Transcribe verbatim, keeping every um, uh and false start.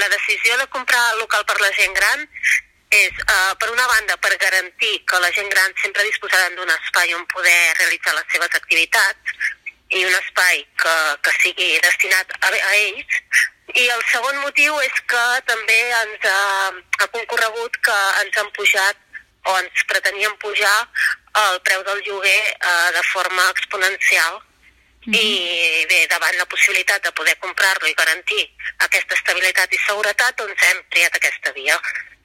la decisió de comprar local per la gent gran és, uh, per una banda, per garantir que la gent gran sempre disposaran d'un espai on poder realitzar les seves activitats i un espai que, que sigui destinat a, a ells. I el segon motiu és que també ens ha, ha concorregut que ens han pujat o ens pretenien pujar el preu del lloguer uh, de forma exponencial. Mm-hmm. I bé, davant la possibilitat de poder comprar-lo i garantir aquesta estabilitat i seguretat, doncs hem triat aquesta via.